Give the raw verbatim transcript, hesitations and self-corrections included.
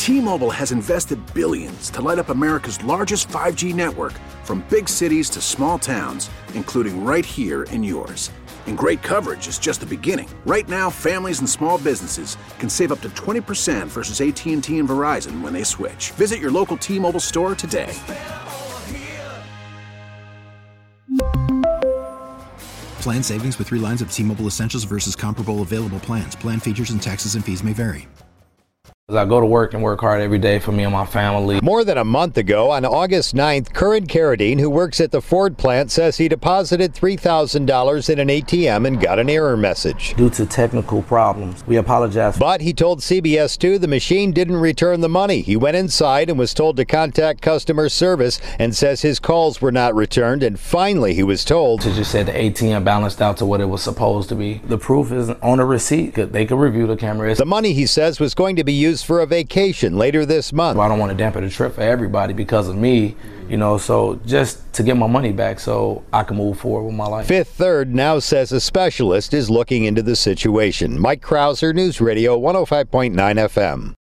T-Mobile has invested billions to light up America's largest five G network, from big cities to small towns, including right here in yours. And great coverage is just the beginning. Right now, families and small businesses can save up to twenty percent versus A T and T and Verizon when they switch. Visit your local T-Mobile store today. Plan savings with three lines of T-Mobile Essentials versus comparable available plans. Plan features and taxes and fees may vary. I go to work and work hard every day for me and my family. More than a month ago, on August ninth, Curran Carradine, who works at the Ford plant, says he deposited three thousand dollars in an A T M and got an error message. Due to technical problems, we apologize. But he told C B S two the machine didn't return the money. He went inside and was told to contact customer service and says his calls were not returned. And finally, he was told. It just said the A T M balanced out to what it was supposed to be. The proof is on a receipt. They could review the camera. The money, he says, was going to be used for a vacation later this month. I don't want to dampen the trip for everybody because of me, you know, so just to get my money back so I can move forward with my life. Fifth Third now says a specialist is looking into the situation. Mike Krauser, News Radio one oh five point nine F M.